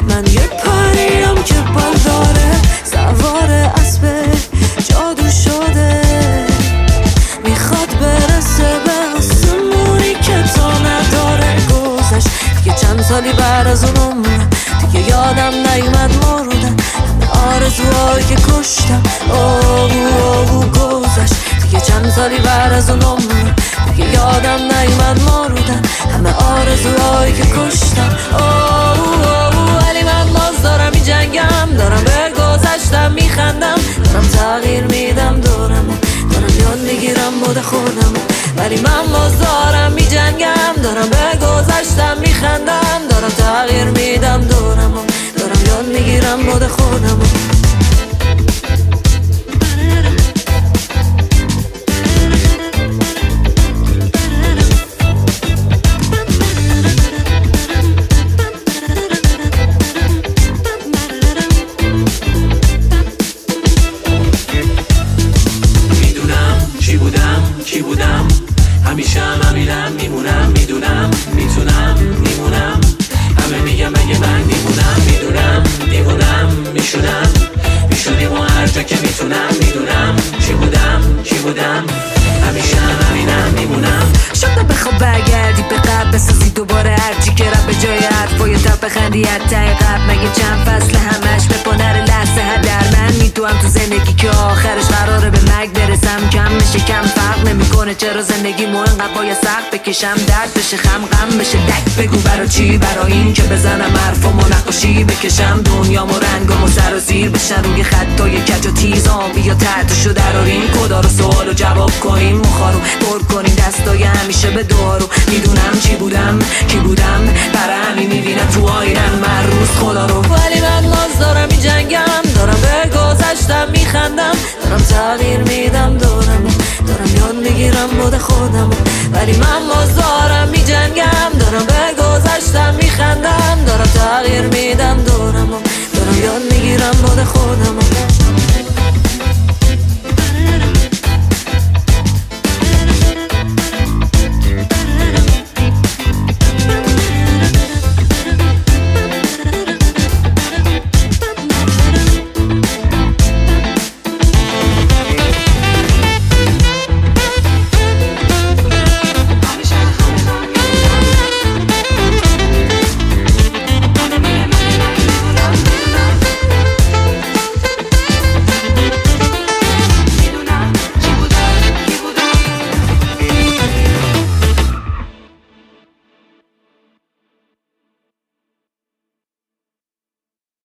من یه پریم که بال داره، سوار اسب جادو شده، میخواد برسه به آسمونی که تا نداره. گذشت دیگه چند سالی بعد از اون عمرم، دیگه یادم نیومد مردن همه آرزوهایی که کشتم. گذشت دیگه چند سالی بعد از اون عمرم، دیگه یادم نیومد مردن همه آرزوهایی که کشتم. ولی من باز دارم می جنگم، دارم به گذشتم میخندم، دارم تغییر میدم دارم یاد میگیرم بود خودم. ولی من باز دارم می جنگم، دارم به گذشتم میخندم، دارم تغییر میدم دارم یاد میگیرم بود خودم. کی بودم همیشه همینم میمونم، میدونم میتونم میمونم، همه میگم اگه من دیوونم، میدونم دیوونم میشدیم و هر جا که میتونم، میدونم کی بودم همیشه همینم میمونم. شده بخواب برگردی به قبل، بسازی دوباره هرچی که رب به جای حرفای تب بخندی حتی قبل. مگه چند فصل همش به پانر لحظه هدر من میدونم تو زندگی که آخرش قراره به مرگ برسم. کم میشه کم فرق نمیکنه، چرا زندگی مو انقدر باید سخت بکشم، درد بشه غم بشه دک. بگو برا چی؟ برا این که بزنم حرفامو نقاشی بکشم، دنیامو رنگامو سر و زیر بشن روی خطای کج و تیزام. بیا تحتشو دراریم کدا رو سوالو جواب کنیم، مخارو پر کنیم دستای همیشه به دارو. میدونم چی بودم کی بودم، برای همین میبینم تو آینم من روز خدا رو. ولی من باز دارم می جنگم، دارم به گذشتم میخندم، دارم تغییر میدم دارم یاد میگیرم بود خودم. ولی من باز دارم می جنگم، دارم به گذشتم میخندم، دارم تغییر میدم دارم یاد میگیرم بود خودم.